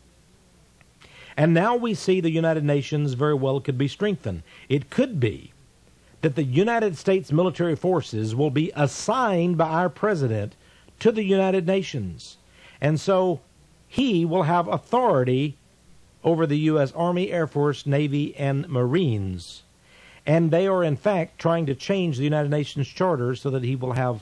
And now we see the United Nations very well could be strengthened. It could be that the United States military forces will be assigned by our president to the United Nations. And so he will have authority over the U.S. Army, Air Force, Navy, and Marines. And they are, in fact, trying to change the United Nations Charter so that he will have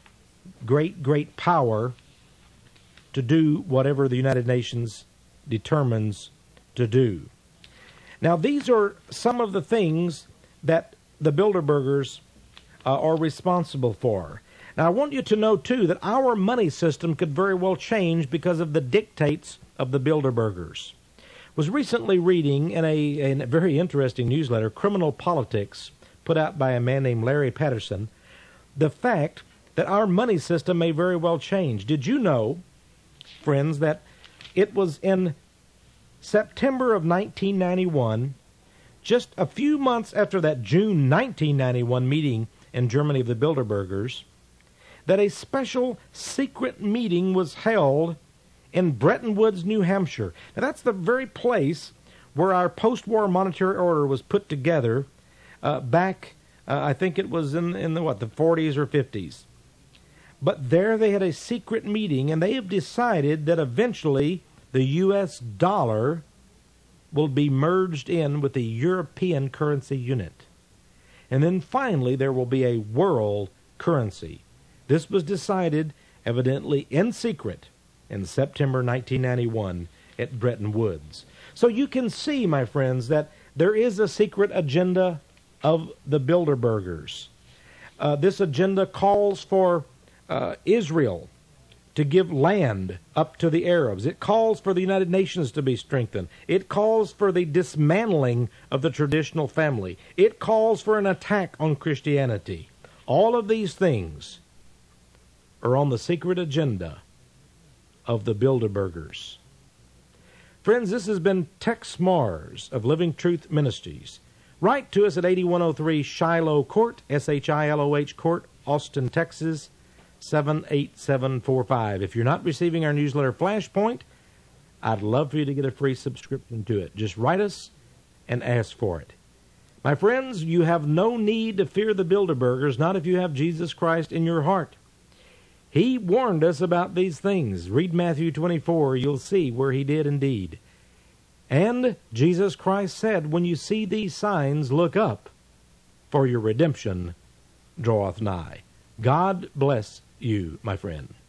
great power to do whatever the United Nations determines to do. Now, these are some of the things that the Bilderbergers are responsible for. Now, I want you to know, too, that our money system could very well change because of the dictates of the Bilderbergers. Was recently reading in a very interesting newsletter, Criminal Politics, put out by a man named Larry Patterson, the fact that our money system may very well change. Did you know, friends, that it was in September of 1991, just a few months after that June 1991 meeting in Germany of the Bilderbergers, that a special secret meeting was held in Bretton Woods, New Hampshire. Now, that's the very place where our post-war monetary order was put together back, I think it was in the 40s or 50s. But there they had a secret meeting, and they have decided that eventually the U.S. dollar will be merged in with the European currency unit. And then finally there will be a world currency. This was decided evidently in secret in September 1991 at Bretton Woods. So you can see, my friends, that there is a secret agenda of the Bilderbergers. This agenda calls for Israel to give land up to the Arabs. It calls for the United Nations to be strengthened. It calls for the dismantling of the traditional family. It calls for an attack on Christianity. All of these things are on the secret agenda of the Bilderbergers. Friends, this has been Tex Mars of Living Truth Ministries. Write to us at 8103 Shiloh Court, Shiloh Court, Austin, Texas, 78745. If you're not receiving our newsletter Flashpoint, I'd love for you to get a free subscription to it. Just write us and ask for it. My friends, you have no need to fear the Bilderbergers, not if you have Jesus Christ in your heart. He warned us about these things. Read Matthew 24. You'll see where he did indeed. And Jesus Christ said, when you see these signs, look up, for your redemption draweth nigh. God bless you, my friend.